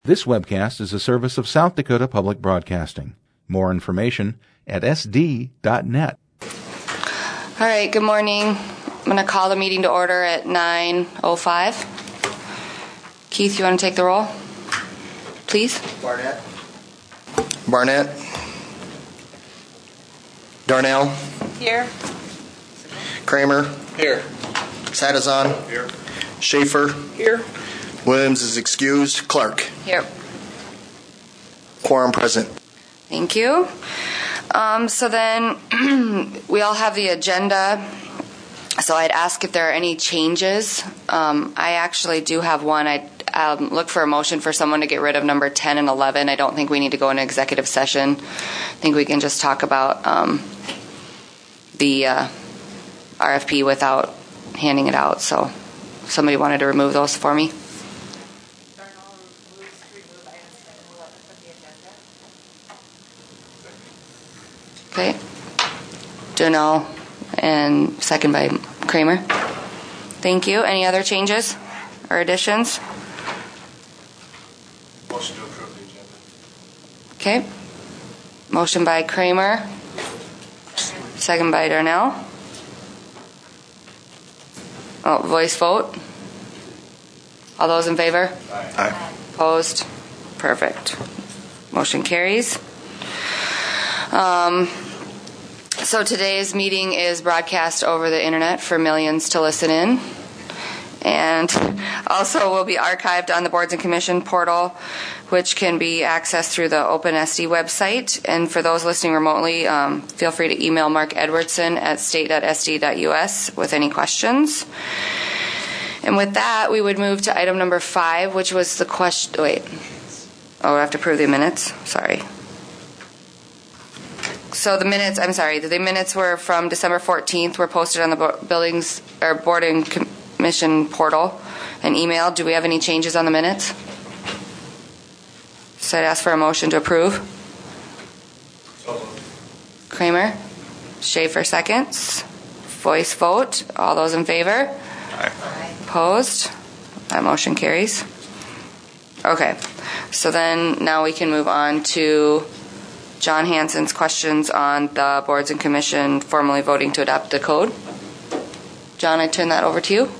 This webcast is a service of South Dakota Public Broadcasting. More information at sd.net. All right, good morning. I'm going to call the meeting to order at 9:05. Keith, you want to take the roll, please? Barnett. Darnell. Here. Kramer. Here. Sadazan. Here. Schaefer. Here. Williams is excused. Clark. Here. Quorum present. Thank you. So then we all have the agenda. So I'd ask if there are any changes. I actually do have one. I'd look for a motion for someone to get rid of number 10 and 11. I don't think we need to go into executive session. I think we can just talk about the RFP without handing it out. So somebody wanted to remove those for me. Okay. Darnell and second by Kramer. Thank you. Any other changes or additions? Motion to approve the agenda. Okay. Motion by Kramer. Second by Darnell. Oh, voice vote. All those in favor? Aye. Opposed? Perfect. Motion carries. So today's meeting is broadcast over the internet for millions to listen in, and also will be archived on the Boards and Commission portal, which can be accessed through the OpenSD website. And for those listening remotely, feel free to email Mark Edwardson at state.sd.us with any questions. And with that, we would move to item number 5, which was the question. Wait. Oh, we have to approve the minutes? Sorry. So the minutes were from December 14th, were posted on the Board and Commission portal and emailed. Do we have any changes on the minutes? So I'd ask for a motion to approve. So moved. Kramer. Schaefer seconds. Voice vote. All those in favor? Aye. Opposed? That motion carries. Okay. So then now we can move on to John Hansen's questions on the Boards and Commission formally voting to adopt the code. John, I turn that over to you.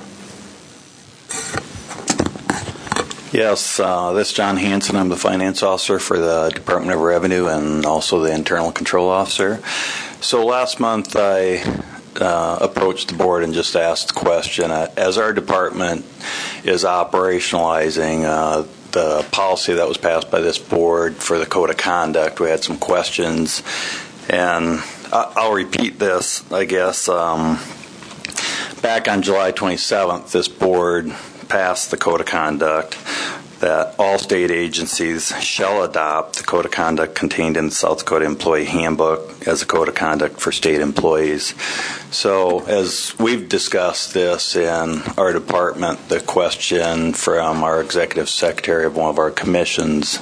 Yes, this is John Hansen. I'm the finance officer for the Department of Revenue and also the internal control officer. So last month I approached the board and just asked the question, as our department is operationalizing the policy that was passed by this board for the code of conduct, we had some questions, and I'll repeat this, I guess. Back on July 27th, this board passed the code of conduct that all state agencies shall adopt the code of conduct contained in the South Dakota Employee Handbook as a code of conduct for state employees. So as we've discussed this in our department, the question from our executive secretary of one of our commissions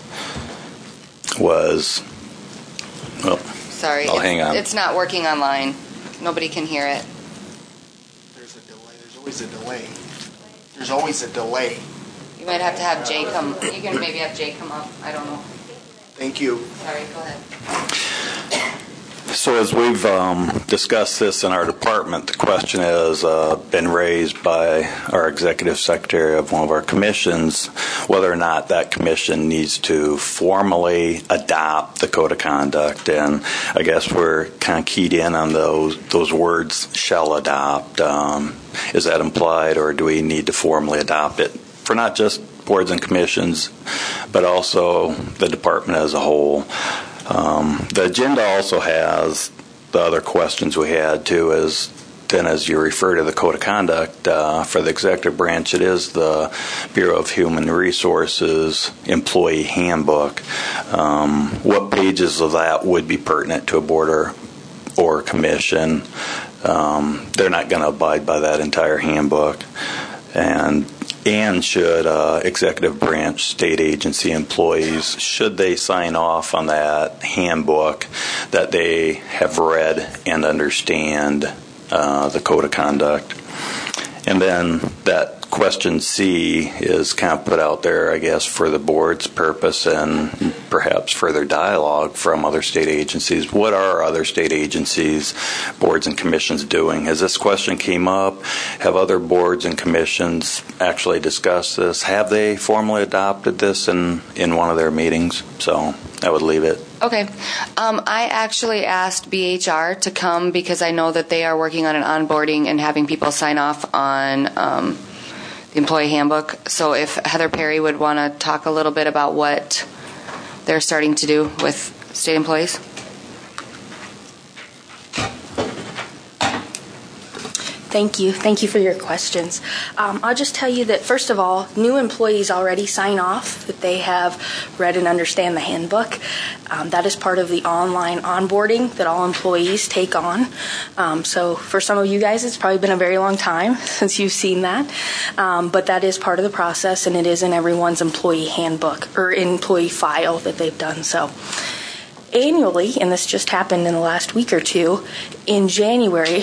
was, well, sorry, hang on. It's not working online. Nobody can hear it. There's a delay. There's always a delay. There's always a delay. You might have to have Jay come. You can maybe have Jay come up. I don't know. Thank you. Sorry, go ahead. So as we've discussed this in our department, the question has been raised by our executive secretary of one of our commissions, whether or not that commission needs to formally adopt the code of conduct. And I guess we're kind of keyed in on those words, shall adopt. Is that implied, or do we need to formally adopt it for not just boards and commissions, but also the department as a whole? The agenda also has the other questions we had too, as you refer to the code of conduct for the executive branch, it is the Bureau of Human Resources employee handbook. What pages of that would be pertinent to a board or commission? They're not going to abide by that entire handbook, and should executive branch state agency employees, should they sign off on that handbook, that they have read and understand the code of conduct. And then that question C is kind of put out there, I guess, for the board's purpose and perhaps further dialogue from other state agencies. What are other state agencies, boards and commissions doing? As this question came up, have other boards and commissions actually discussed this? Have they formally adopted this in one of their meetings? So I would leave it. Okay. I actually asked BHR to come because I know that they are working on an onboarding and having people sign off on the employee handbook. So if Heather Perry would want to talk a little bit about what they're starting to do with state employees. Thank you. Thank you for your questions. I'll just tell you that, first of all, new employees already sign off that they have read and understand the handbook. That is part of the online onboarding that all employees take on. So for some of you guys, it's probably been a very long time since you've seen that. But that is part of the process, and it is in everyone's employee handbook or employee file that they've done so. Annually, and this just happened in the last week or two, in January,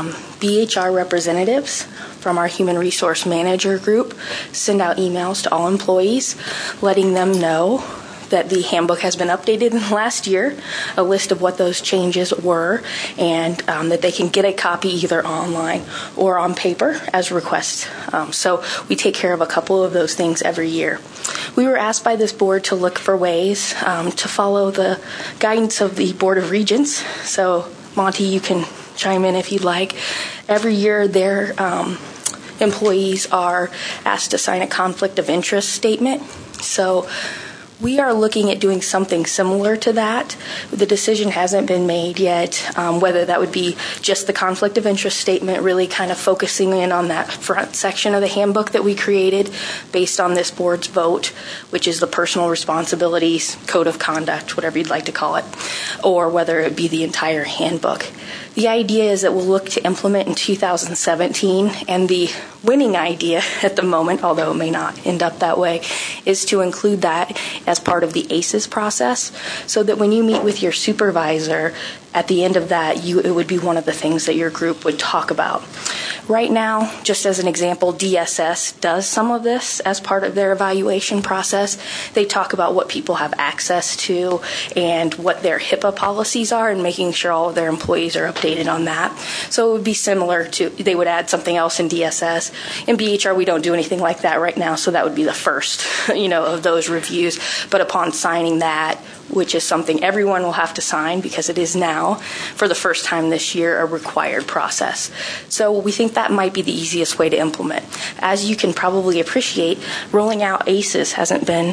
BHR representatives from our Human Resource Manager group send out emails to all employees letting them know that the handbook has been updated in the last year, a list of what those changes were, and that they can get a copy either online or on paper as requests. So we take care of a couple of those things every year. We were asked by this board to look for ways to follow the guidance of the Board of Regents. So Monty, you can chime in if you'd like. Every year their employees are asked to sign a conflict of interest statement. So we are looking at doing something similar to that. The decision hasn't been made yet, whether that would be just the conflict of interest statement, really kind of focusing in on that front section of the handbook that we created based on this board's vote, which is the personal responsibilities, code of conduct, whatever you'd like to call it, or whether it be the entire handbook. The idea is that we'll look to implement in 2017, and the winning idea at the moment, although it may not end up that way, is to include that as part of the ACES process, so that when you meet with your supervisor, at the end of that, it would be one of the things that your group would talk about. Right now, just as an example, DSS does some of this as part of their evaluation process. They talk about what people have access to and what their HIPAA policies are, and making sure all of their employees are updated on that. So it would be similar to, they would add something else in DSS. In BHR, we don't do anything like that right now, so that would be the first, of those reviews. But upon signing that, which is something everyone will have to sign because it is now, for the first time this year, a required process. So we think that might be the easiest way to implement. As you can probably appreciate, rolling out ACES hasn't been,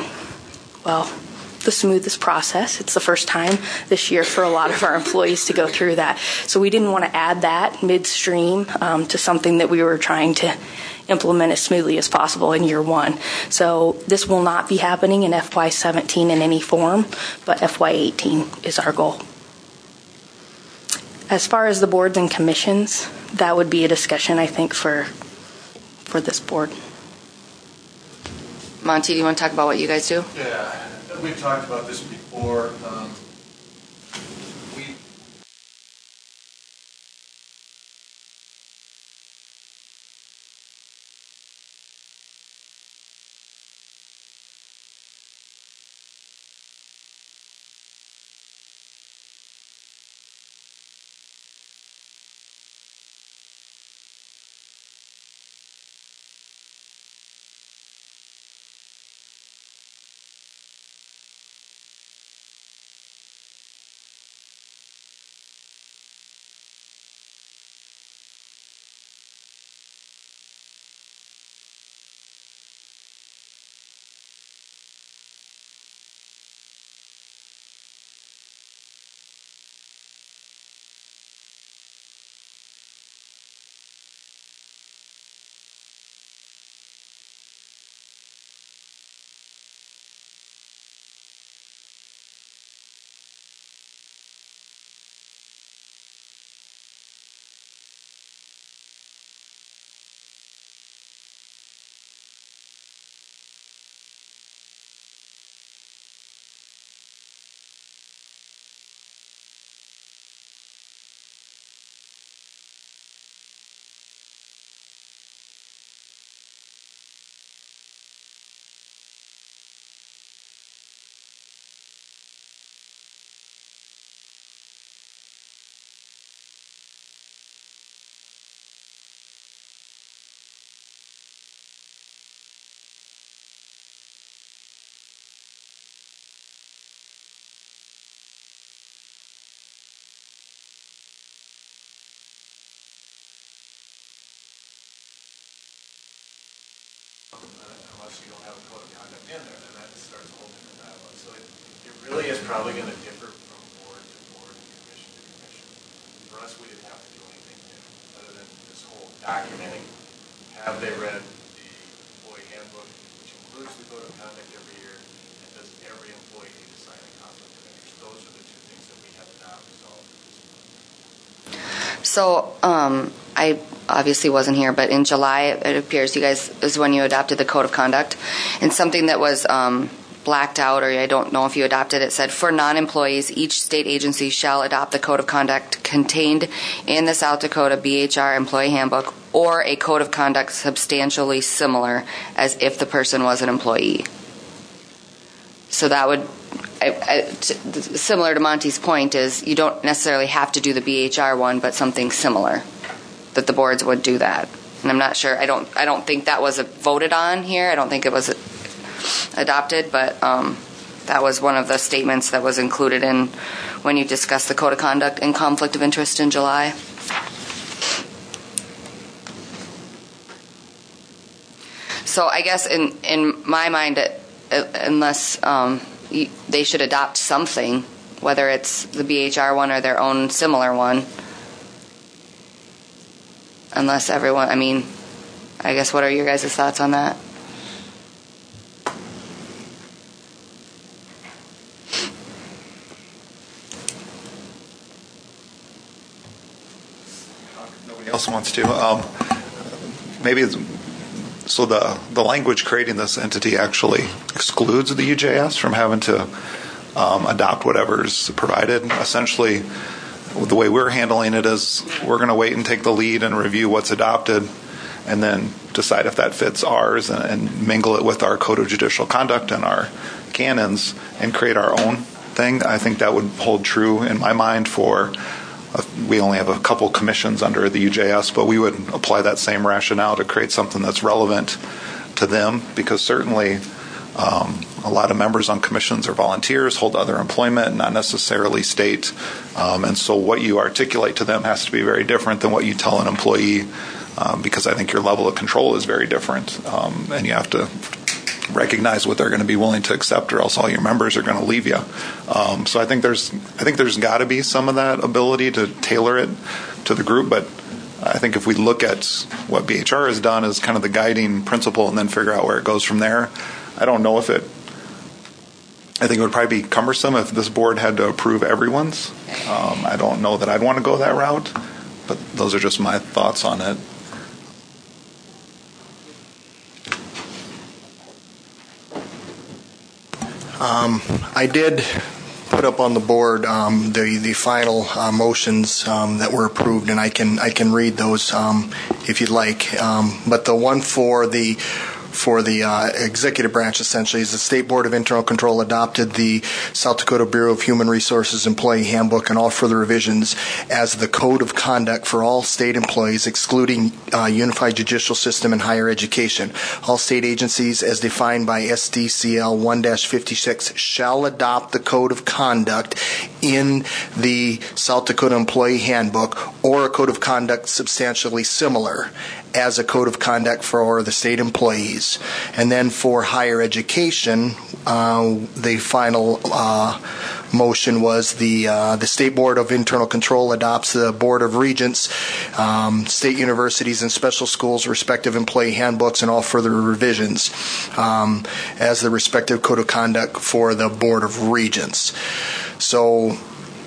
the smoothest process. It's the first time this year for a lot of our employees to go through that. So we didn't want to add that midstream to something that we were trying to implement as smoothly as possible in year one. So this will not be happening in FY17 in any form, but FY18 is our goal. As far as the boards and commissions, that would be a discussion, I think, for this board. Monty, do you want to talk about what you guys do? Yeah, we've talked about this before. so you don't have a code of conduct in there, then that starts a whole different dialogue. So it really is probably going to differ from board to board and commission to commission. For us, we didn't have to do anything new, other than this whole documenting. Have they read the employee handbook, which includes the code of conduct every year, and does every employee need to sign a conflict of interest? Those are the two things that we have not resolved. So, I obviously wasn't here, but in July, it appears you guys is when you adopted the code of conduct, and something that was blacked out, or I don't know if you adopted it, said for non-employees, each state agency shall adopt the code of conduct contained in the South Dakota BHR employee handbook or a code of conduct substantially similar as if the person was an employee. So that would, similar to Monty's point, is you don't necessarily have to do the BHR one, but something similar, that the boards would do that. And I'm not sure. I don't think that was voted on here. I don't think it was adopted, but that was one of the statements that was included in when you discussed the code of conduct and conflict of interest in July. So I guess in my mind, unless they should adopt something, whether it's the BHR one or their own similar one, unless everyone, I mean, I guess what are your guys' thoughts on that? Nobody else wants to. Maybe it's, so the language creating this entity actually excludes the UJS from having to adopt whatever's provided. Essentially, the way we're handling it is we're going to wait and take the lead and review what's adopted and then decide if that fits ours and mingle it with our Code of Judicial Conduct and our canons and create our own thing. I think that would hold true in my mind for we only have a couple commissions under the UJS, but we would apply that same rationale to create something that's relevant to them, because certainly a lot of members on commissions are volunteers, hold other employment, not necessarily state, and so what you articulate to them has to be very different than what you tell an employee, because I think your level of control is very different, and you have to recognize what they're going to be willing to accept, or else all your members are going to leave you. So I think there's got to be some of that ability to tailor it to the group, but I think if we look at what BHR has done as kind of the guiding principle and then figure out where it goes from there, I don't know if it. I think it would probably be cumbersome if this board had to approve everyone's. I don't know that I'd want to go that route, but those are just my thoughts on it. I did put up on the board the final motions that were approved, and I can read those if you'd like. But the one for the executive branch, essentially, is the State Board of Internal Control adopted the South Dakota Bureau of Human Resources Employee Handbook and all further revisions as the code of conduct for all state employees, excluding Unified Judicial System and higher education. All state agencies, as defined by SDCL 1-56, shall adopt the code of conduct in the South Dakota Employee Handbook or a code of conduct substantially similar as a code of conduct for the state employees. And then for higher education, the final motion was the State Board of Internal Control adopts the Board of Regents, state universities, and special schools' respective employee handbooks and all further revisions as the respective code of conduct for the Board of Regents. So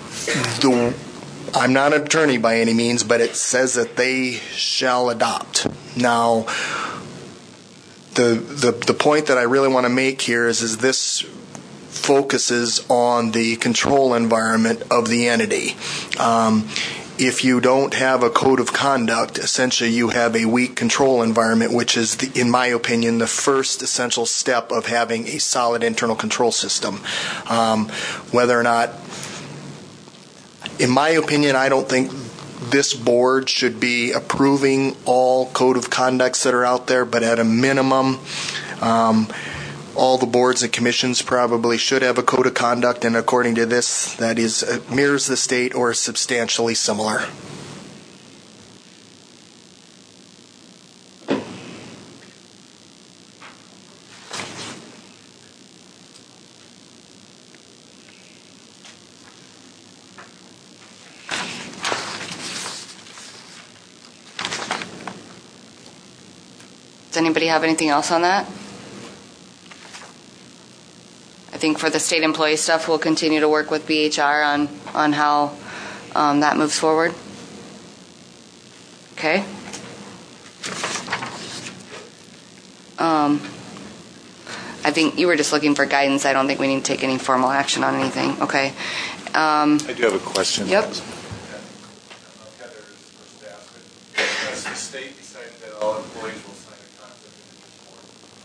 I'm not an attorney by any means, but it says that they shall adopt. Now, the point that I really want to make here is this focuses on the control environment of the entity. If you don't have a code of conduct, essentially you have a weak control environment, which is, in my opinion, the first essential step of having a solid internal control system. Whether or not, in my opinion, I don't think this board should be approving all code of conducts that are out there, but at a minimum, all the boards and commissions probably should have a code of conduct, and according to this, that is mirrors the state or is substantially similar. anybody have anything else on that? I think for the state employee stuff, we'll continue to work with BHR on how that moves forward. Okay. I think you were just looking for guidance. I don't think we need to take any formal action on anything. Okay. I do have a question. Yep. Heather is supposed to ask it. Has the state decided that all employees will sign a conflict of interest form?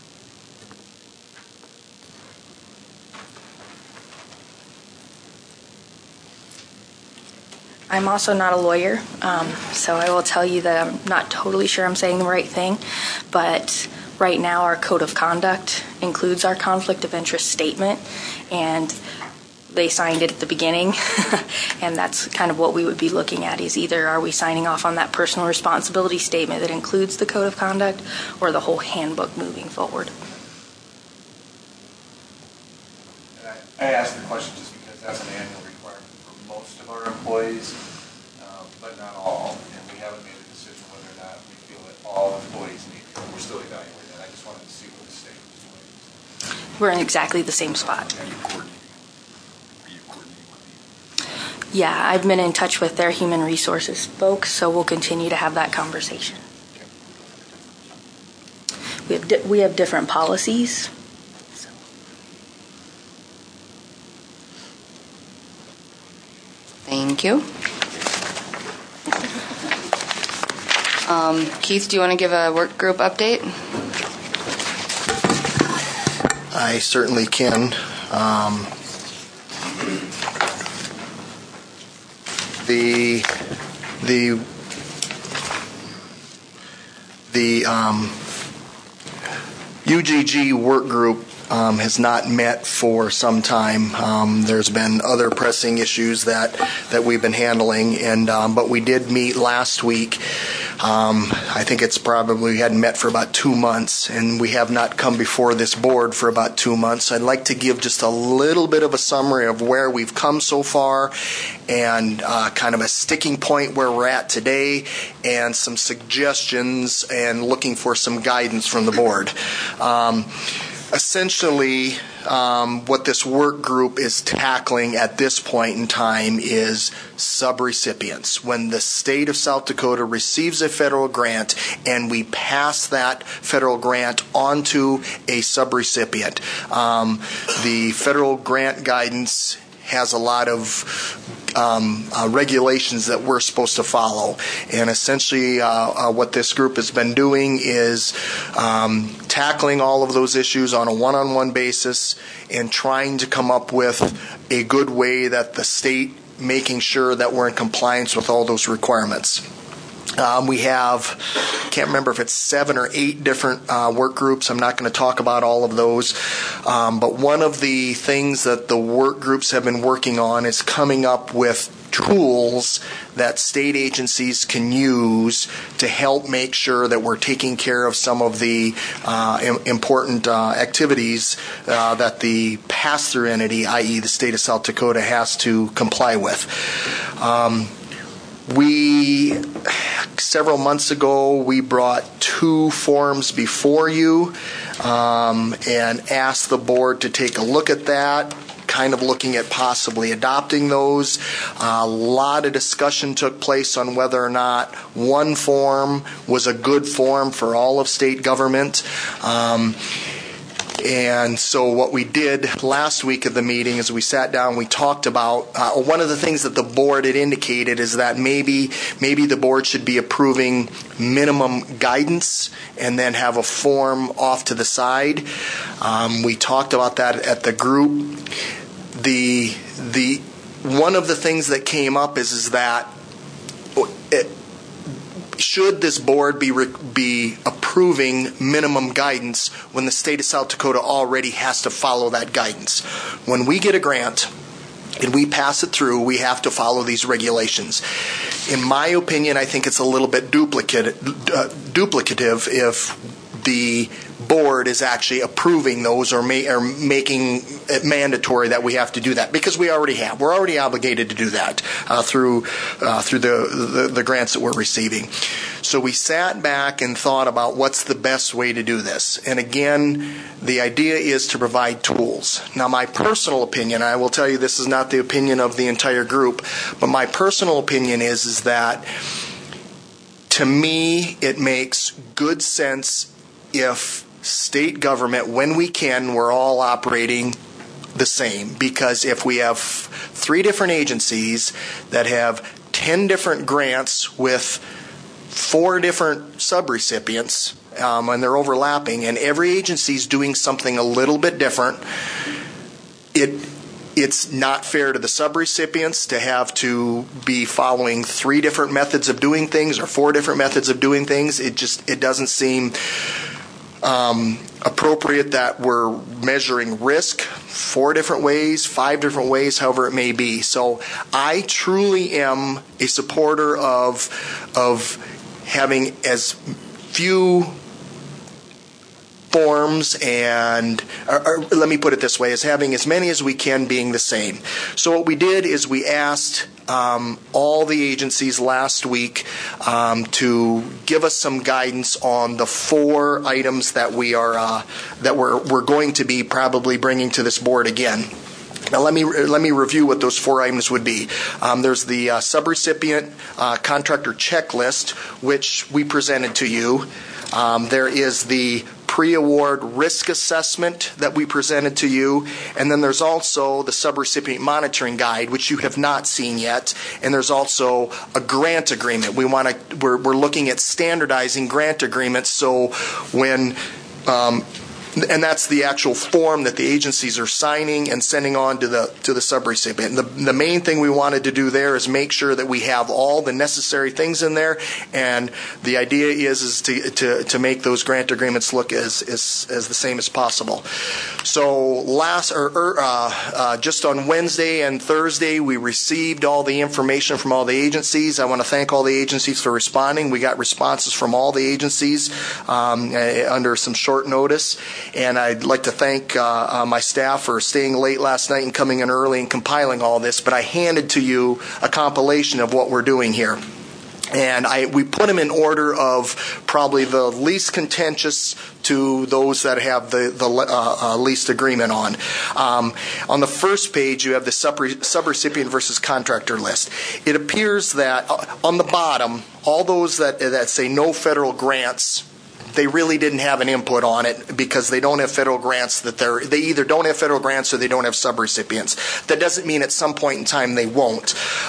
I'm also not a lawyer, so I will tell you that I'm not totally sure I'm saying the right thing, but right now our code of conduct includes our conflict of interest statement, and they signed it at the beginning, and that's kind of what we would be looking at, is either are we signing off on that personal responsibility statement that includes the code of conduct or the whole handbook moving forward. And I asked the question just because that's an annual requirement for most of our employees, but not all. And we haven't made a decision whether or not we feel that all employees need it. We're still evaluating that. I just wanted to see what the state was doing. We're in exactly the same spot. Are you coordinating with the? Yeah, I've been in touch with their human resources folks, so we'll continue to have that conversation. We have different policies. So. Thank you. Keith, do you want to give a work group update? I certainly can. The UGG work group has not met for some time. There's been other pressing issues that we've been handling, and but we did meet last week. I think it's probably we hadn't met for about 2 months, and we have not come before this board for about 2 months. I'd like to give just a little bit of a summary of where we've come so far, and kind of a sticking point where we're at today, and some suggestions, and looking for some guidance from the board. Essentially, what this work group is tackling at this point in time is subrecipients. When the state of South Dakota receives a federal grant and we pass that federal grant onto a subrecipient, the federal grant guidance has a lot of regulations that we're supposed to follow. And essentially what this group has been doing is tackling all of those issues on a one-on-one basis and trying to come up with a good way that the state making sure that we're in compliance with all those requirements. We have, can't remember if it's 7 or 8 different work groups. I'm not going to talk about all of those. But one of the things that the work groups have been working on is coming up with tools that state agencies can use to help make sure that we're taking care of some of the important activities that the pass-through entity, i.e. the state of South Dakota, has to comply with. Several months ago, we brought 2 forms before you and asked the board to take a look at that, kind of looking at possibly adopting those. A lot of discussion took place on whether or not one form was a good form for all of state government. And so what we did last week at the meeting is we sat down, we talked about, one of the things that the board had indicated is that maybe the board should be approving minimum guidance and then have a form off to the side. We talked about that at the group. One of the things that came up is that should this board be approving minimum guidance when the state of South Dakota already has to follow that guidance? When we get a grant and we pass it through, we have to follow these regulations. In my opinion, I think it's a little bit duplicative if the board is actually approving those or making it mandatory that we have to do that, because we already have. We're already obligated to do that through the grants that we're receiving. So we sat back and thought about what's the best way to do this. And again, the idea is to provide tools. Now, my personal opinion, I will tell you this is not the opinion of the entire group, but my personal opinion is that to me, it makes good sense if state government, when we can, we're all operating the same. Because if we have 3 different agencies that have 10 different grants with 4 different subrecipients, and they're overlapping, and every agency's doing something a little bit different, it's not fair to the subrecipients to have to be following 3 different methods of doing things or 4 different methods of doing things. It doesn't seem appropriate that we're measuring risk 4 different ways, 5 different ways, however it may be. So I truly am a supporter of having as few forms and, or let me put it this way, as having as many as we can being the same. So what we did is we asked all the agencies last week to give us some guidance on the 4 items that we're going to be probably bringing to this board again. Now let me review what those 4 items would be. There's the subrecipient contractor checklist, which we presented to you. There is the pre-award risk assessment that we presented to you, and then there's also the subrecipient monitoring guide, which you have not seen yet, and there's also a grant agreement. We're looking at standardizing grant agreements, so when and that's the actual form that the agencies are signing and sending on to the subrecipient. The main thing we wanted to do there is make sure that we have all the necessary things in there, and the idea is to make those grant agreements look as the same as possible. So just on Wednesday and Thursday, we received all the information from all the agencies. I want to thank all the agencies for responding. We got responses from all the agencies under some short notice. And I'd like to thank my staff for staying late last night and coming in early and compiling all this. But I handed to you a compilation of what we're doing here. And we put them in order of probably the least contentious to those that have the least agreement on. On the first page, you have the subrecipient versus contractor list. It appears that on the bottom, all those that say no federal grants, they really didn't have an input on it because they don't have federal grants. They either don't have federal grants or they don't have subrecipients. That doesn't mean at some point in time they won't.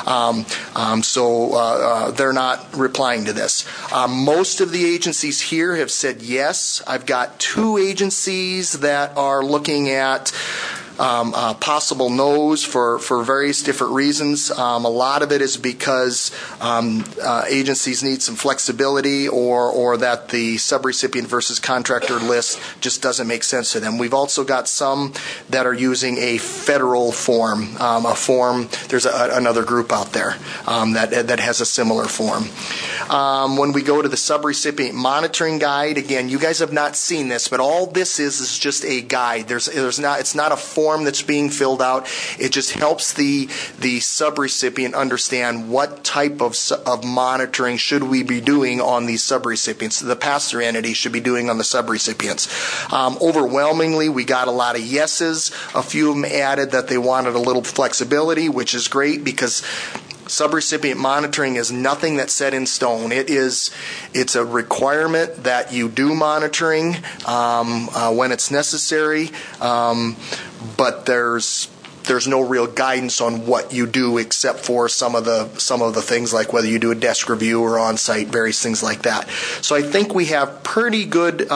So they're not replying to this. Most of the agencies here have said yes. I've got 2 agencies that are looking at possible no's for various different reasons. A lot of it is because agencies need some flexibility or that the subrecipient versus contractor list just doesn't make sense to them. We've also got some that are using a federal form, there's another group out there that has a similar form. When we go to the subrecipient monitoring guide, again, you guys have not seen this, but all this is just a guide. It's not a form that's being filled out. It just helps the subrecipient understand what type of monitoring should we be doing on these subrecipients. The pass-through entity should be doing on the subrecipients. Overwhelmingly, we got a lot of yeses. A few of them added that they wanted a little flexibility, which is great because subrecipient monitoring is nothing that's set in stone. It's a requirement that you do monitoring when it's necessary, but there's no real guidance on what you do except for some of the things like whether you do a desk review or on-site, various things like that. So I think we have pretty good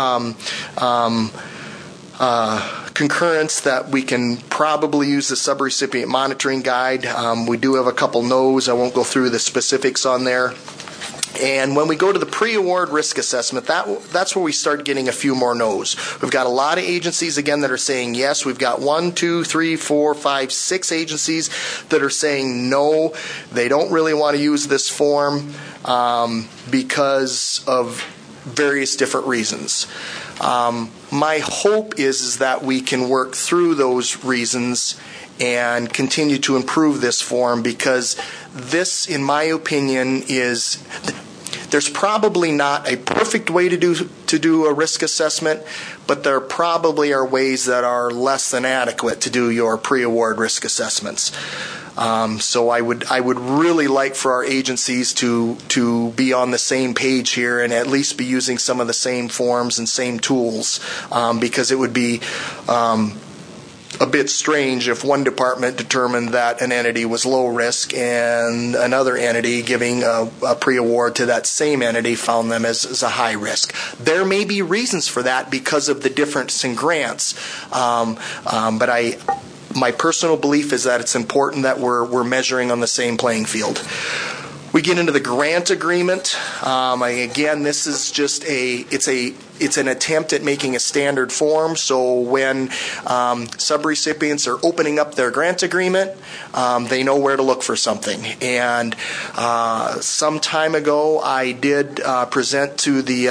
concurrence that we can probably use the subrecipient monitoring guide. We do have a couple no's. I won't go through the specifics on there. And when we go to the pre-award risk assessment, that's where we start getting a few more no's. We've got a lot of agencies, again, that are saying yes. We've got 1, 2, 3, 4, 5, 6 agencies that are saying no. They don't really want to use this form because of various different reasons. my hope is that we can work through those reasons and continue to improve this form, because this, in my opinion, there's probably not a perfect way to do a risk assessment, but there probably are ways that are less than adequate to do your pre-award risk assessments. So I would really like for our agencies to be on the same page here and at least be using some of the same forms and same tools, because it would be a bit strange if one department determined that an entity was low risk and another entity giving a pre-award to that same entity found them as a high risk. There may be reasons for that because of the difference in grants, but my personal belief is that it's important that we're measuring on the same playing field. We get into the grant agreement. Again, this is just it's an attempt at making a standard form. So when subrecipients are opening up their grant agreement, they know where to look for something. And some time ago, I did present to the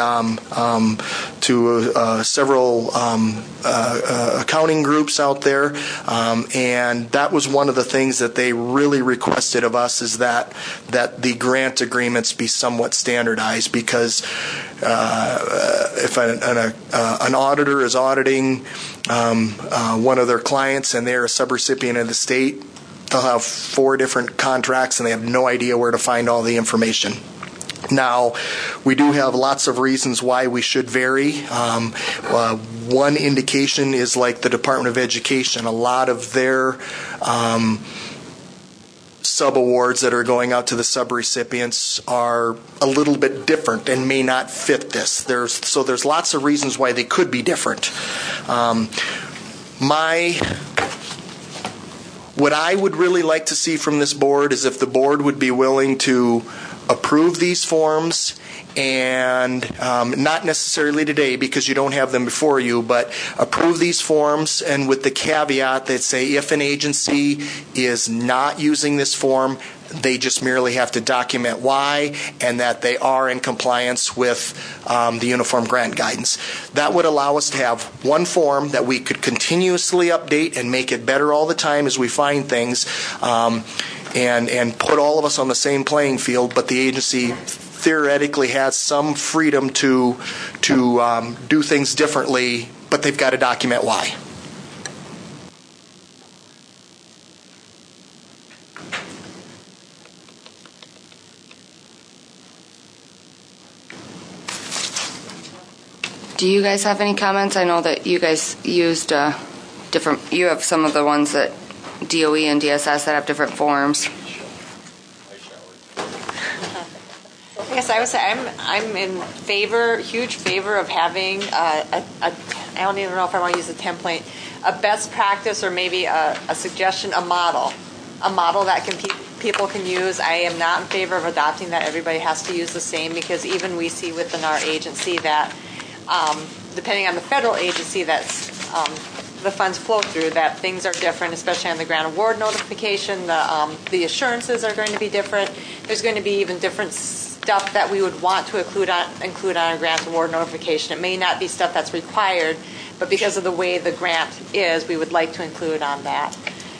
several accounting groups out there, and that was one of the things that they really requested of us, is that the grant agreements be somewhat standardized, because if an auditor is auditing one of their clients and they're a subrecipient of the state, they'll have 4 different contracts and they have no idea where to find all the information. Now, we do have lots of reasons why we should vary. One indication is like the Department of Education. A lot of their subawards that are going out to the subrecipients are a little bit different and may not fit this. There's lots of reasons why they could be different. What I would really like to see from this board is if the board would be willing to approve these forms, and not necessarily today because you don't have them before you, but approve these forms, and with the caveat that say if an agency is not using this form, they just merely have to document why, and that they are in compliance with the Uniform Grant Guidance. That would allow us to have one form that we could continuously update and make it better all the time as we find things, and put all of us on the same playing field, but the agency theoretically has some freedom to do things differently, but they've got to document why. Do you guys have any comments? I know that you guys used you have some of the ones that DOE and DSS that have different forms. Yes, I would say I'm in huge favor of having I don't even know if I want to use a template, a best practice, or maybe a suggestion, a model that people can use. I am not in favor of adopting that everybody has to use the same, because even we see within our agency that depending on the federal agency that's the funds flow through, that things are different, especially on the grant award notification. The assurances are going to be different. There's going to be even different stuff that we would want to include on a grant award notification. It may not be stuff that's required, but because of the way the grant is, we would like to include on that.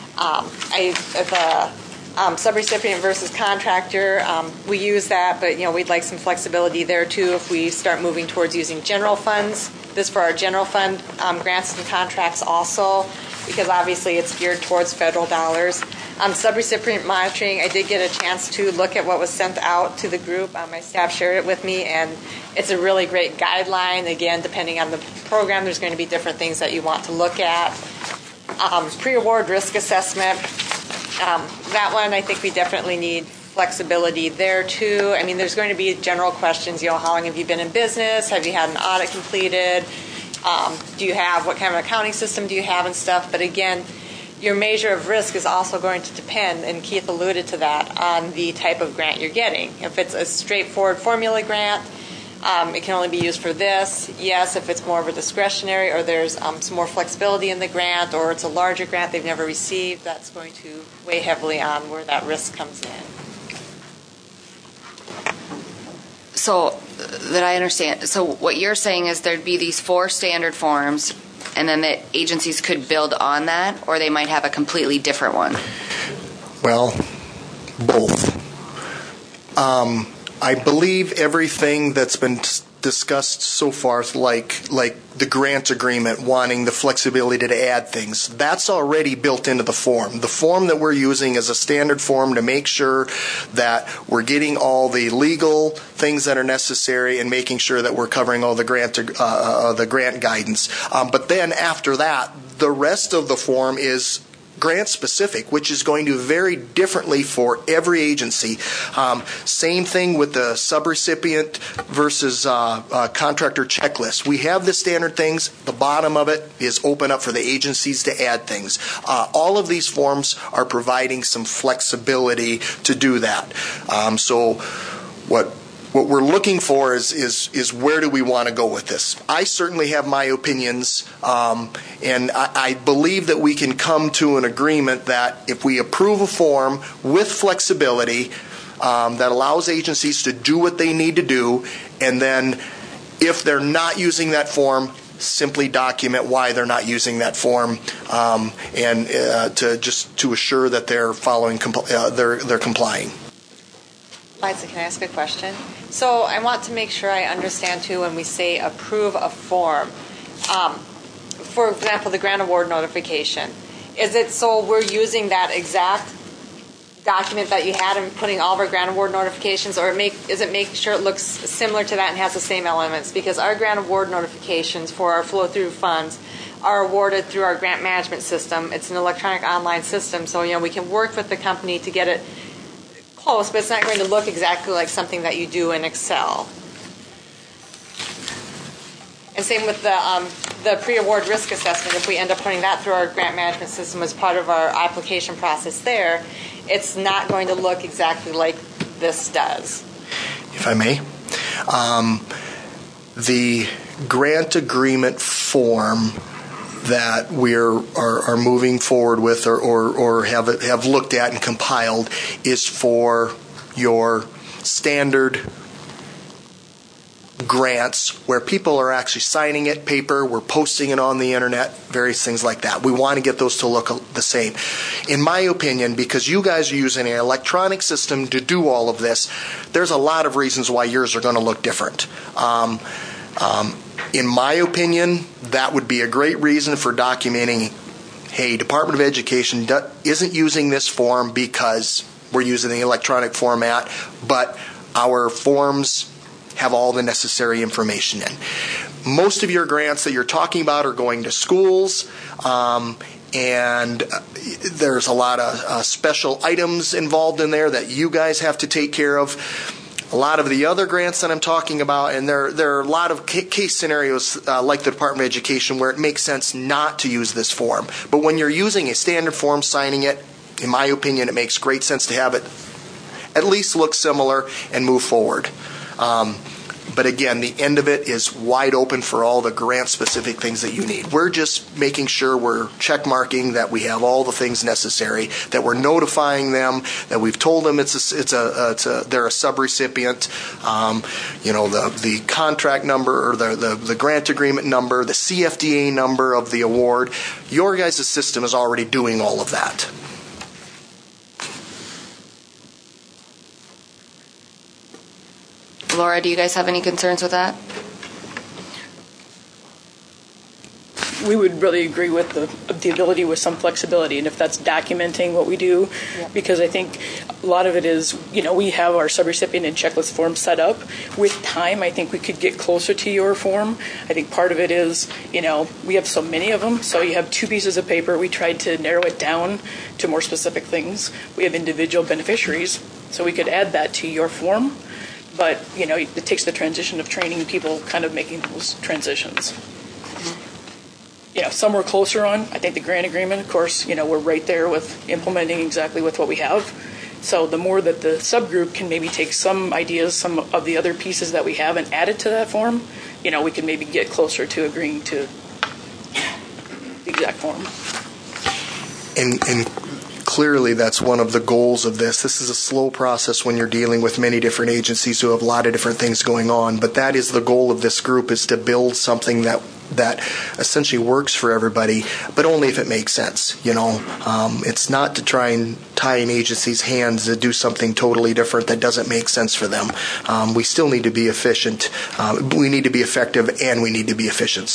Subrecipient versus contractor, we use that, but we'd like some flexibility there too if we start moving towards using general funds. This for our general fund grants and contracts also, because obviously it's geared towards federal dollars. Subrecipient monitoring, I did get a chance to look at what was sent out to the group. My staff shared it with me, and it's a really great guideline. Again, depending on the program, there's going to be different things that you want to look at. Pre-award risk assessment, that one I think we definitely need flexibility there too. I mean, there's going to be general questions, how long have you been in business? Have you had an audit completed? What kind of accounting system do you have and stuff? But again, your measure of risk is also going to depend, and Keith alluded to that, on the type of grant you're getting. If it's a straightforward formula grant, it can only be used for this. Yes, if it's more of a discretionary, or there's some more flexibility in the grant, or it's a larger grant they've never received, that's going to weigh heavily on where that risk comes in. So that I understand, so what you're saying is there'd be these 4 standard forms, and then the agencies could build on that, or they might have a completely different one? Well, both. I believe everything that's been discussed so far, like the grant agreement, wanting the flexibility to add things, that's already built into the form. The form that we're using is a standard form to make sure that we're getting all the legal things that are necessary and making sure that we're covering all the grant guidance. But then after that, the rest of the form is grant specific, which is going to vary differently for every agency. Same thing with the subrecipient versus contractor checklist. We have the standard things. The bottom of it is open up for the agencies to add things. All of these forms are providing some flexibility to do that. So what we're looking for is where do we want to go with this? I certainly have my opinions, and I believe that we can come to an agreement that if we approve a form with flexibility that allows agencies to do what they need to do, and then if they're not using that form, simply document why they're not using that form, and to assure that they're following, they're complying. Liza, can I ask a question? So I want to make sure I understand, too, when we say approve a form. For example, the grant award notification. Is it so we're using that exact document that you had and putting all of our grant award notifications, or is it make sure it looks similar to that and has the same elements? Because our grant award notifications for our flow-through funds are awarded through our grant management system. It's an electronic online system, so we can work with the company to get it close, but it's not going to look exactly like something that you do in Excel. And same with the pre-award risk assessment. If we end up putting that through our grant management system as part of our application process there, it's not going to look exactly like this does. If I may, the grant agreement form that we are moving forward with or have looked at and compiled is for your standard grants where people are actually signing it paper, we're posting it on the internet, various things like that. We want to get those to look the same. In my opinion, because you guys are using an electronic system to do all of this, there's a lot of reasons why yours are going to look different. In my opinion, that would be a great reason for documenting, hey, Department of Education isn't using this form because we're using the electronic format, but our forms have all the necessary information in. Most of your grants that you're talking about are going to schools, and there's a lot of special items involved in there that you guys have to take care of. A lot of the other grants that I'm talking about, and there are a lot of case scenarios like the Department of Education where it makes sense not to use this form. But when you're using a standard form, signing it, in my opinion, it makes great sense to have it at least look similar and move forward. But again, the end of it is wide open for all the grant-specific things that you need. We're just making sure we're check-marking that we have all the things necessary, that we're notifying them, that we've told them they're a subrecipient. The contract number or the grant agreement number, the CFDA number of the award. Your guys' system is already doing all of that. Laura, do you guys have any concerns with that? We would really agree with the ability with some flexibility, and if that's documenting what we do, because I think a lot of it is, we have our subrecipient and checklist form set up. With time, I think we could get closer to your form. I think part of it is, we have so many of them, so you have 2 pieces of paper. We tried to narrow it down to more specific things. We have individual beneficiaries, so we could add that to your form. But, it takes the transition of training people kind of making those transitions. Some we're closer on. I think the grant agreement, of course, we're right there with implementing exactly with what we have. So the more that the subgroup can maybe take some ideas, some of the other pieces that we have and add it to that form, we can maybe get closer to agreeing to the exact form. And clearly that's one of the goals of this. This is a slow process when you're dealing with many different agencies who have a lot of different things going on, but that is the goal of this group, is to build something that essentially works for everybody, but only if it makes sense. It's not to try and tie an agency's hands to do something totally different that doesn't make sense for them. We still need to be efficient. We need to be effective, and we need to be efficient.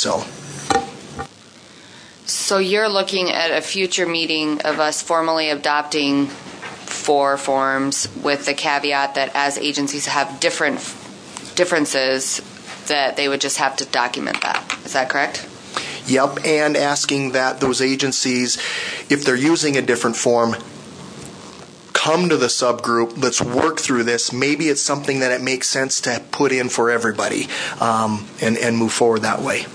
So you're looking at a future meeting of us formally adopting 4 forms, with the caveat that as agencies have differences, that they would just have to document that. Is that correct? Yep, and asking that those agencies, if they're using a different form, come to the subgroup, let's work through this. Maybe it's something that it makes sense to put in for everybody, and move forward that way.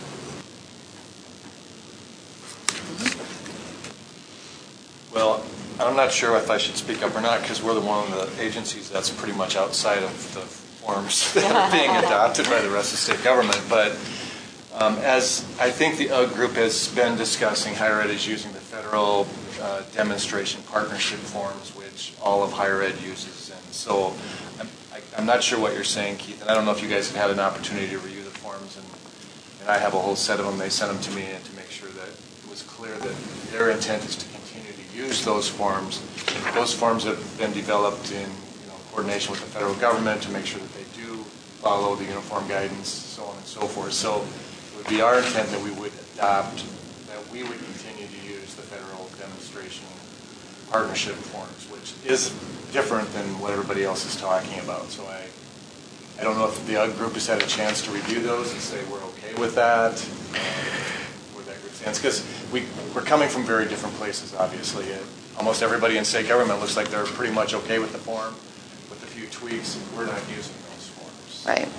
Well, I'm not sure if I should speak up or not, because we're one of the agencies that's pretty much outside of the forms that are being adopted by the rest of the state government. But as I think the UGG group has been discussing, higher ed is using the federal demonstration partnership forms, which all of higher ed uses. And so I'm not sure what you're saying, Keith, and I don't know if you guys have had an opportunity to review the forms, and I have a whole set of them. They sent them to me and to make sure that it was clear that their intent is to continue to use those forms. Those forms have been developed in coordination with the federal government to make sure that they do follow the uniform guidance, so on and so forth. So it would be our intent that we would adopt, that we would continue to use the federal demonstration partnership forms, which is different than what everybody else is talking about. So I don't know if the UGG group has had a chance to review those and say we're okay with that, where that group stands. Because we're coming from very different places, obviously. Almost everybody in state government looks like they're pretty much okay with the form. With a few tweaks, we're not using those forms. Right.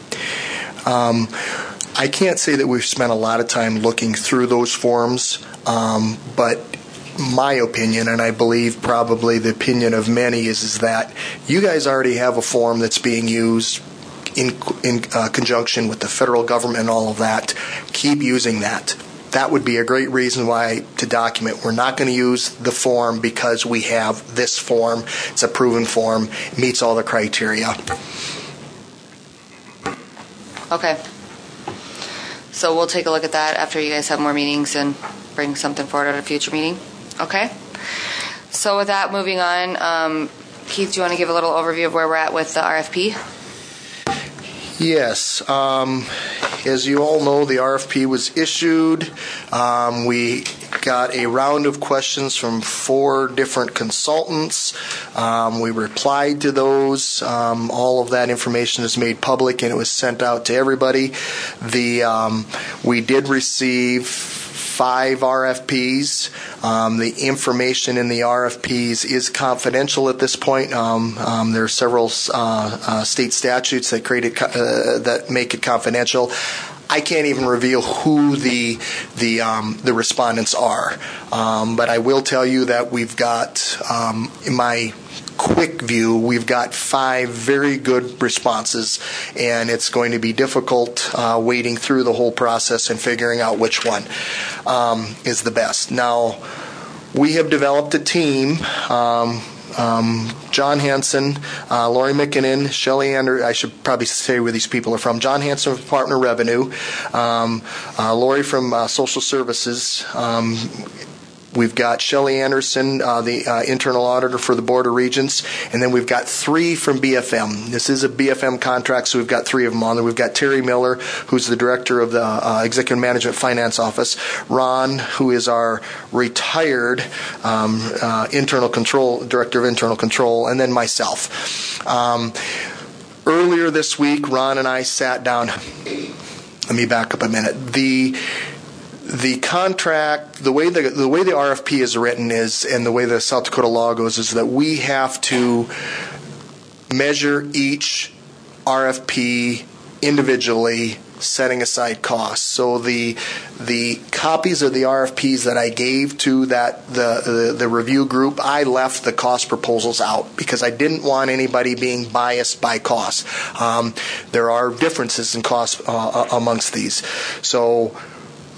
I can't say that we've spent a lot of time looking through those forms, but my opinion, and I believe probably the opinion of many, is that you guys already have a form that's being used in conjunction with the federal government and all of that. Keep using that. That would be a great reason why to document. We're not going to use the form because we have this form. It's a proven form. It meets all the criteria. Okay. So we'll take a look at that after you guys have more meetings and bring something forward at a future meeting. Okay. So with that, moving on, Keith, do you want to give a little overview of where we're at with the RFP? Yes. As you all know, the RFP was issued. We got a round of questions from 4 different consultants. We replied to those. All of that information is made public, and it was sent out to everybody. We did receive 5 RFPs. The information in the RFPs is confidential at this point. There are several state statutes that that make it confidential. I can't even reveal who the respondents are, but I will tell you that we've got, in my quick view, we've got 5 very good responses, and it's going to be difficult wading through the whole process and figuring out which one is the best. Now, we have developed a team. John Hanson, Lori McKinnon, Shelley Anderson. I should probably say where these people are from. John Hanson from Department of Revenue, Lori from Social Services. We've got Shelley Anderson, the internal auditor for the Board of Regents, and then we've got 3 from BFM. This is a BFM contract, so we've got 3 of them on there. We've got Terry Miller, who's the director of the Executive Management Finance Office, Ron, who is our retired internal control director of internal control, and then myself. Earlier this week, Ron and I sat down. Let me back up a minute. The contract, the way the RFP is written is, and the way the South Dakota law goes, is that we have to measure each RFP individually, setting aside costs. So the copies of the RFPs that I gave to the review group, I left the cost proposals out because I didn't want anybody being biased by cost. There are differences in cost amongst these. So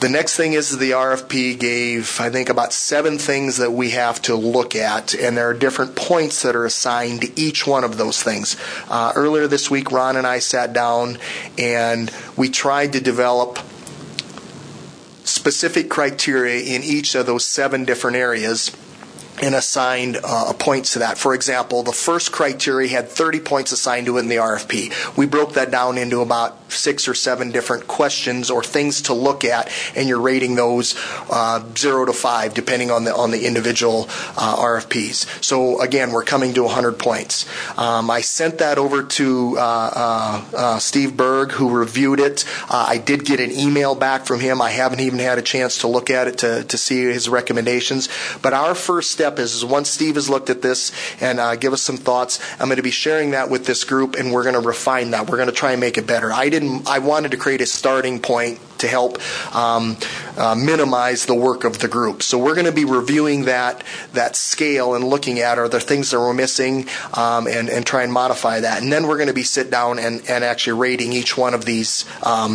The next thing is the RFP gave, I think, about 7 things that we have to look at, and there are different points that are assigned to each one of those things. Earlier this week, Ron and I sat down and we tried to develop specific criteria in each of those 7 different areas and assigned points to that. For example, the first criteria had 30 points assigned to it in the RFP. We broke that down into about 6 or 7 different questions or things to look at, and you're rating those 0 to 5 depending on the individual RFPs. So again, we're coming to 100 points. I sent that over to Steve Berg, who reviewed it. I did get an email back from him. I haven't even had a chance to look at it to see his recommendations. But our first step is once Steve has looked at this and give us some thoughts, I'm going to be sharing that with this group, and we're going to refine that. We're going to try and make it better. I wanted to create a starting point to help minimize the work of the group. So we're going to be reviewing that scale and looking at are there things that we're missing, and try and modify that. And then we're going to be sit down and actually rating each one of these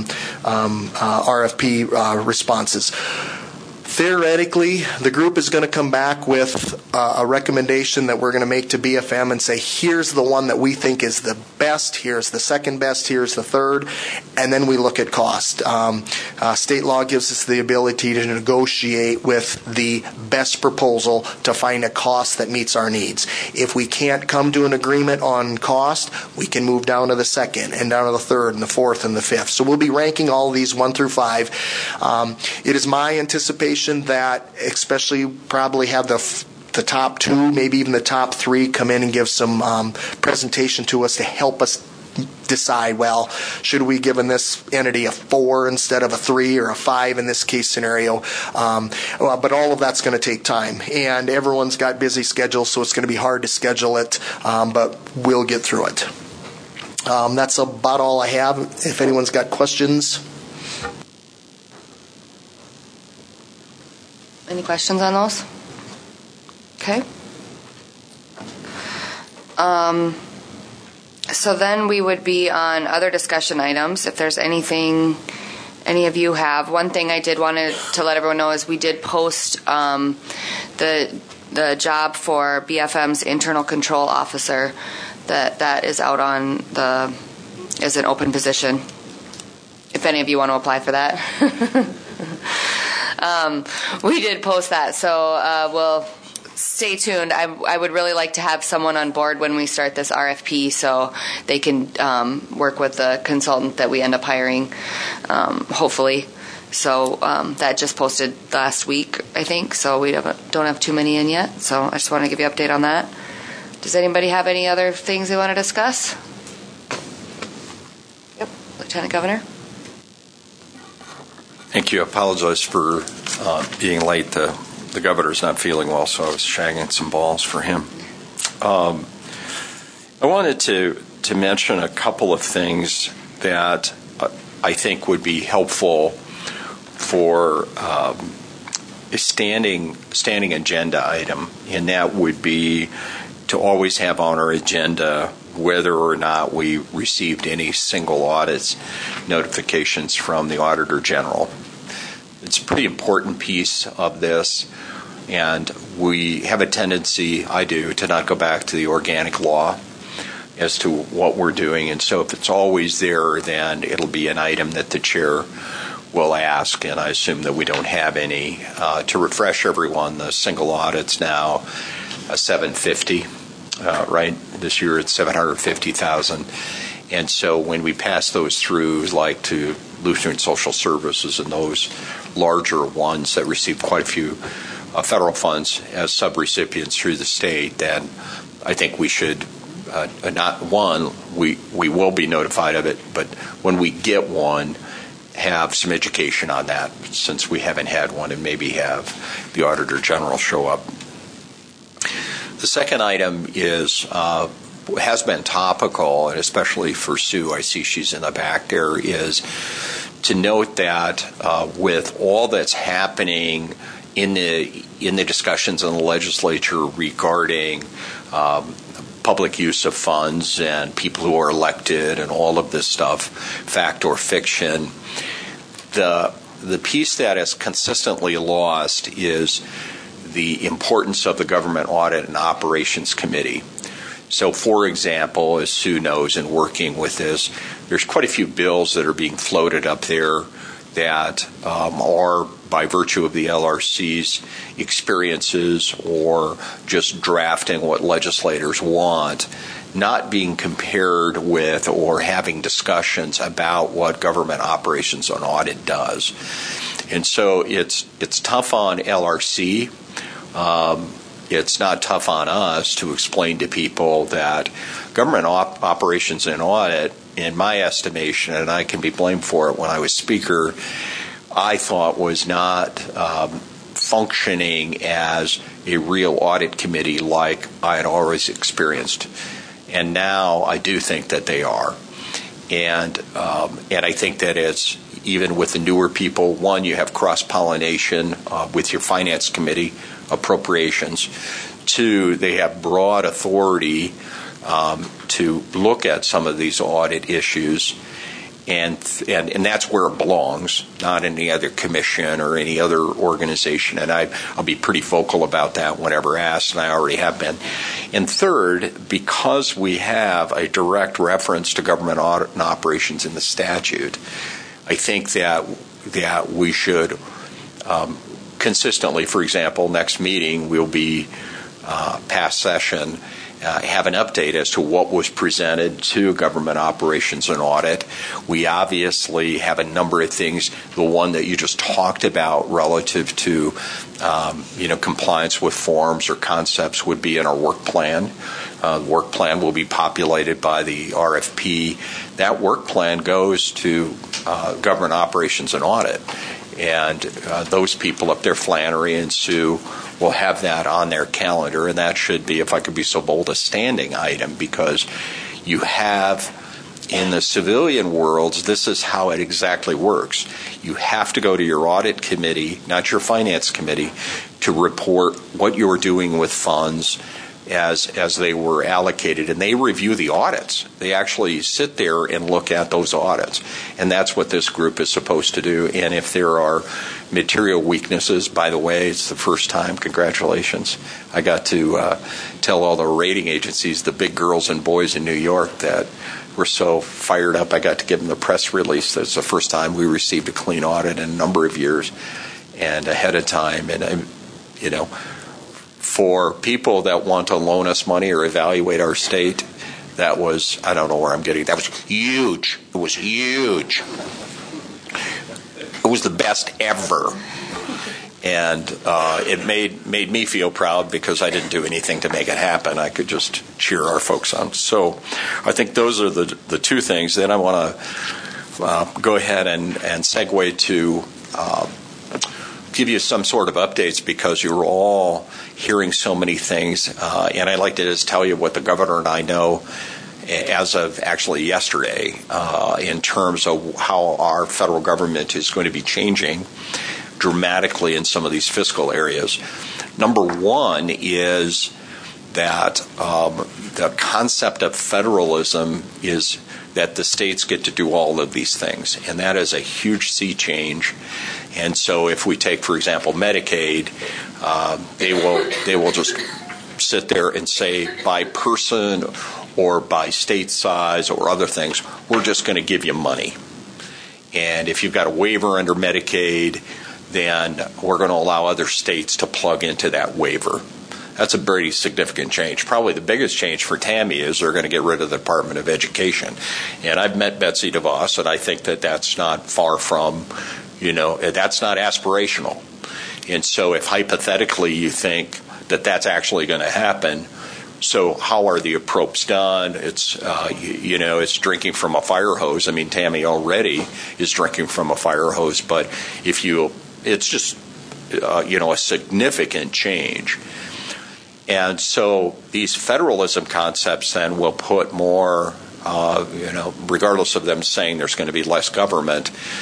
RFP responses. Theoretically, the group is going to come back with a recommendation that we're going to make to BFM and say, here's the one that we think is the best, here's the second best, here's the third, and then we look at cost. State law gives us the ability to negotiate with the best proposal to find a cost that meets our needs. If we can't come to an agreement on cost, we can move down to the second and down to the third and the fourth and the fifth. So we'll be ranking all of these 1 through 5. It is my anticipation that especially probably have the top 2, maybe even the top 3 come in and give some presentation to us to help us decide, well, should we give this entity a 4 instead of a 3 or a 5 in this case scenario? But all of that's going to take time, and everyone's got busy schedules, so it's going to be hard to schedule it, but we'll get through it. That's about all I have. If anyone's got questions. Any questions on those? Okay. So then we would be on other discussion items. If there's anything any of you have. One thing I did want to let everyone know is we did post the job for BFM's internal control officer that is out on is an open position. If any of you want to apply for that. We did post that, so we'll stay tuned. I would really like to have someone on board when we start this RFP so they can work with the consultant that we end up hiring, hopefully. So that just posted last week, I think, so we don't have too many in yet. So I just want to give you an update on that. Does anybody have any other things they want to discuss? Yep, Lieutenant Governor. Thank you. I apologize for being late. The governor's not feeling well, so I was shagging some balls for him. I wanted to mention a couple of things that I think would be helpful for a standing agenda item, and that would be to always have on our agenda whether or not we received any single audits notifications from the Auditor General. It's a pretty important piece of this, and we have a tendency, I do, to not go back to the organic law as to what we're doing, and so if it's always there, then it'll be an item that the chair will ask, and I assume that we don't have any. To refresh everyone, the single audit's now $750. Right? This year it's $750,000. And so when we pass those through, like to Lutheran Social Services and those larger ones that receive quite a few federal funds as subrecipients through the state, then I think we should we will be notified of it, but when we get one, have some education on that, since we haven't had one, and maybe have the Auditor General show up. The second item has been topical, and especially for Sue, I see she's in the back there, is to note that with all that's happening in the discussions in the legislature regarding public use of funds and people who are elected and all of this stuff, fact or fiction, the the piece that is consistently lost is the importance of the Government Audit and Operations Committee. So, for example, as Sue knows in working with this, there's quite a few bills that are being floated up there that are, by virtue of the LRC's experiences or just drafting what legislators want, not being compared with or having discussions about what government operations and audit does. And so it's tough on LRC. It's not tough on us to explain to people that government operations and audit, in my estimation, and I can be blamed for it when I was Speaker, I thought was not functioning as a real audit committee like I had always experienced. And now I do think that they are. And I think that it's, even with the newer people, one, you have cross-pollination with your finance committee, appropriations. Two, they have broad authority to look at some of these audit issues. And that's where it belongs, not in any other commission or any other organization. And I'll be pretty vocal about that whenever asked, and I already have been. And third, because we have a direct reference to government audit and operations in the statute, I think that we should consistently, for example, next meeting we'll be past session, have an update as to what was presented to government operations and audit. We obviously have a number of things. The one that you just talked about relative to compliance with forms or concepts would be in our work plan. The work plan will be populated by the RFP. That work plan goes to government operations and audit. And those people up there, Flannery and Sue, will have that on their calendar, and that should be, if I could be so bold, a standing item, because you have, in the civilian worlds, this is how it exactly works. You have to go to your audit committee, not your finance committee, to report what you're doing with funds as they were allocated, and they review the audits. They actually sit there and look at those audits, and that's what this group is supposed to do. And if there are material weaknesses, by the way, it's the first time, congratulations, I got to tell all the rating agencies, the big girls and boys in New York that were so fired up, I got to give them the press release that it's the first time we received a clean audit in a number of years and ahead of time. And for people that want to loan us money or evaluate our state, that was, I don't know where I'm getting, that was huge. It was huge. It was the best ever. And it made me feel proud because I didn't do anything to make it happen. I could just cheer our folks on. So I think those are the two things. Then I want to go ahead and segue to give you some sort of updates, because you're all hearing so many things. And I'd like to just tell you what the governor and I know as of actually yesterday in terms of how our federal government is going to be changing dramatically in some of these fiscal areas. Number one is that the concept of federalism is that the states get to do all of these things, and that is a huge sea change. And so if we take, for example, Medicaid, they will just sit there and say, by person or by state size or other things, we're just going to give you money. And if you've got a waiver under Medicaid, then we're going to allow other states to plug into that waiver. That's a very significant change. Probably the biggest change for Tammy is they're going to get rid of the Department of Education. And I've met Betsy DeVos, and I think that that's not far from, that's not aspirational. And so if hypothetically you think that that's actually going to happen, so how are the appropes done? It's, it's drinking from a fire hose. I mean, Tammy already is drinking from a fire hose, but it's just, a significant change. And so these federalism concepts then will put more, regardless of them saying there's going to be less government,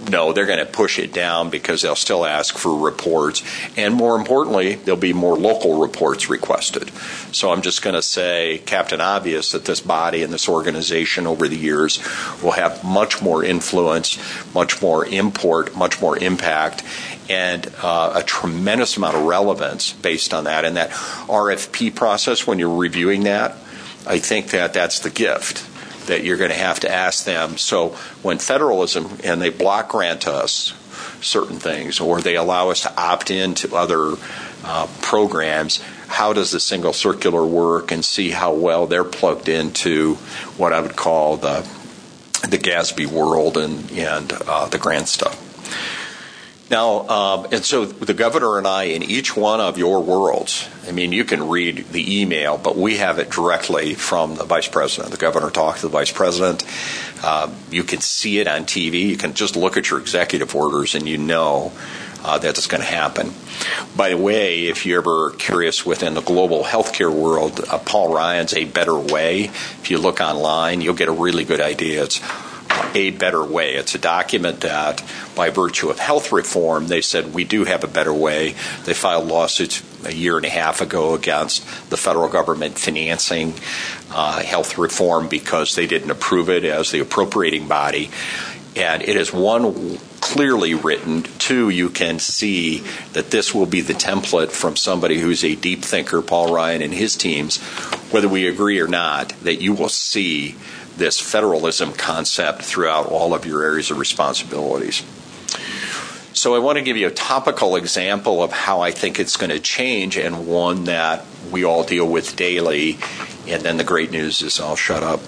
no, they're going to push it down because they'll still ask for reports. And more importantly, there'll be more local reports requested. So I'm just going to say, Captain Obvious, that this body and this organization over the years will have much more influence, much more import, much more impact, and a tremendous amount of relevance based on that. And that RFP process, when you're reviewing that, I think that that's the gift that you're going to have to ask them. So when federalism, and they block grant us certain things, or they allow us to opt into other programs, how does the single circular work, and see how well they're plugged into what I would call the GASB world and the grant stuff. Now, and so the governor and I, in each one of your worlds, I mean, you can read the email, but we have it directly from the vice president. The governor talked to the vice president. You can see it on TV. You can just look at your executive orders and you know that it's going to happen. By the way, if you're ever curious within the global healthcare world, Paul Ryan's A Better Way, if you look online, you'll get a really good idea. It's A Better Way. It's a document that, by virtue of health reform, they said we do have a better way. They filed lawsuits a year and a half ago against the federal government financing health reform because they didn't approve it as the appropriating body. And it is, one, clearly written. Two, you can see that this will be the template from somebody who's a deep thinker, Paul Ryan and his teams, whether we agree or not, that you will see this federalism concept throughout all of your areas of responsibilities. So I want to give you a topical example of how I think it's going to change, and one that we all deal with daily, and then the great news is I'll shut up.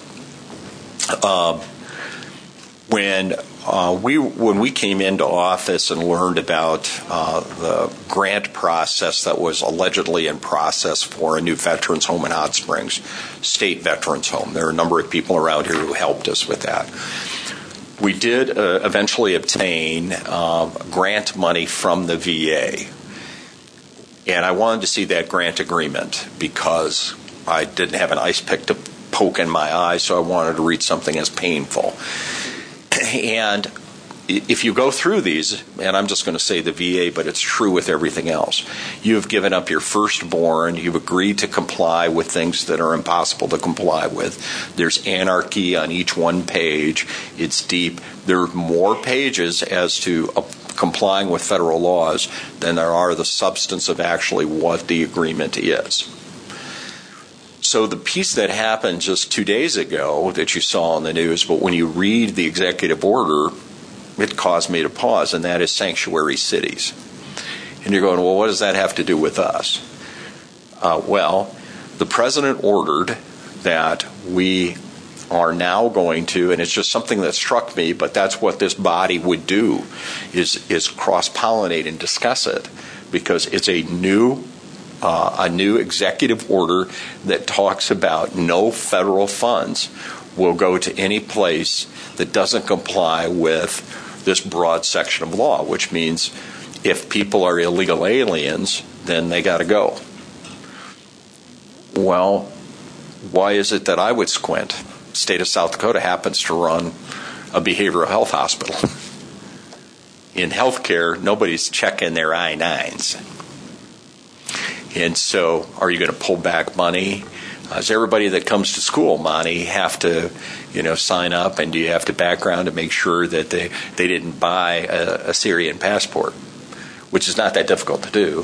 When we came into office and learned about the grant process that was allegedly in process for a new veterans home in Hot Springs, state veterans home, there are a number of people around here who helped us with that. We did eventually obtain grant money from the VA, and I wanted to see that grant agreement because I didn't have an ice pick to poke in my eye, so I wanted to read something as painful. And if you go through these, and I'm just going to say the VA, but it's true with everything else, you've given up your firstborn, you've agreed to comply with things that are impossible to comply with. There's anarchy on each one page. It's deep. There are more pages as to complying with federal laws than there are the substance of actually what the agreement is. So the piece that happened just 2 days ago that you saw in the news, but when you read the executive order, it caused me to pause, and that is sanctuary cities. And you're going, well, what does that have to do with us? Well, the president ordered that we are now going to, and it's just something that struck me, but that's what this body would do, is cross-pollinate and discuss it, because it's a new executive order that talks about no federal funds will go to any place that doesn't comply with this broad section of law, which means if people are illegal aliens, then they got to go. Well, why is it that I would squint? The state of South Dakota happens to run a behavioral health hospital. In healthcare, nobody's checking their I-9s. And so, are you going to pull back money? Does everybody that comes to school, Monty, have to, sign up? And do you have to background to make sure that they didn't buy a Syrian passport, which is not that difficult to do?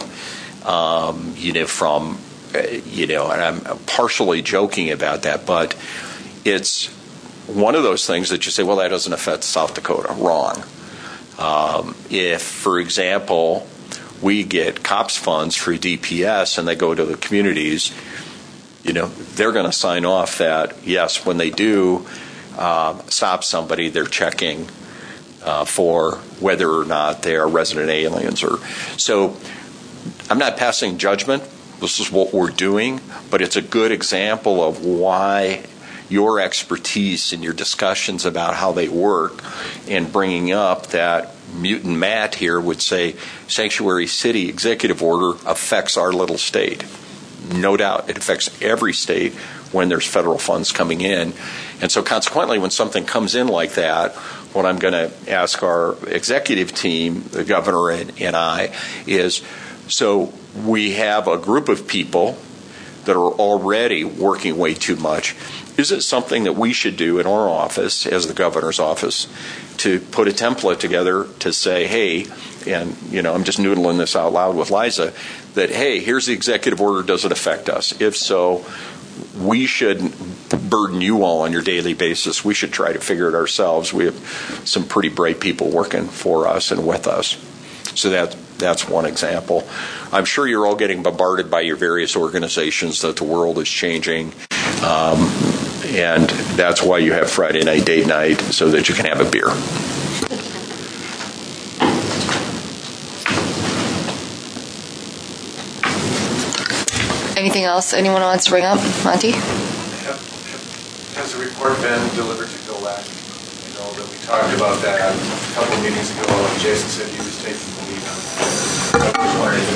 And I'm partially joking about that, but it's one of those things that you say, well, that doesn't affect South Dakota. Wrong. If, for example, we get COPS funds for DPS and they go to the communities, they're going to sign off that, yes, when they do stop somebody, they're checking for whether or not they are resident aliens. So I'm not passing judgment. This is what we're doing, but it's a good example of why your expertise and your discussions about how they work and bringing up that Mutant Matt here would say sanctuary city executive order affects our little state. No doubt it affects every state when there's federal funds coming in. And so consequently, when something comes in like that, what I'm going to ask our executive team, the governor and I, is so we have a group of people that are already working way too much. Is it something that we should do in our office, as the governor's office, to put a template together to say, hey, and I'm just noodling this out loud with Liza, that, hey, here's the executive order, does it affect us? If so, we shouldn't burden you all on your daily basis. We should try to figure it ourselves. We have some pretty bright people working for us and with us. So that's one example. I'm sure you're all getting bombarded by your various organizations that the world is changing. And that's why you have Friday night, date night, so that you can have a beer. Anything else anyone wants to bring up? Monty? Has the report been delivered to GOAC? I know that we talked about that a couple of meetings ago, and Jason said he was taking the lead on that. I was wondering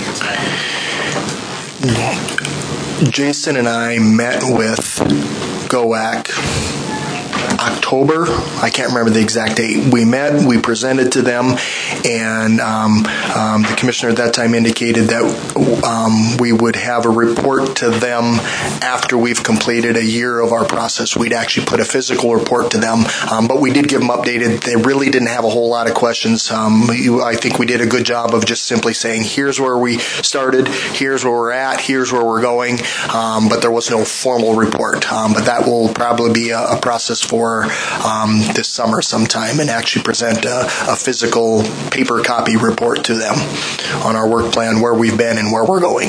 this week. Jason and I met with GOAC October. I can't remember the exact date. We met, we presented to them, and the commissioner at that time indicated that we would have a report to them after we've completed a year of our process. We'd actually put a physical report to them, but we did give them updated. They really didn't have a whole lot of questions. I think we did a good job of just simply saying, here's where we started, here's where we're at, here's where we're going, but there was no formal report. But that will probably be a process for this summer sometime, and actually present a physical paper copy report to them on our work plan, where we've been and where we're going.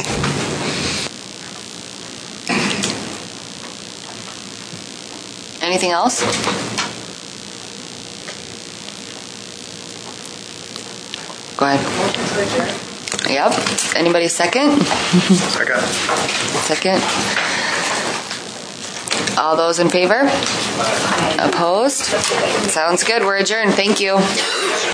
Anything else? Go ahead. Yep. Anybody second? Second. All those in favor? Opposed? Sounds good. We're adjourned. Thank you.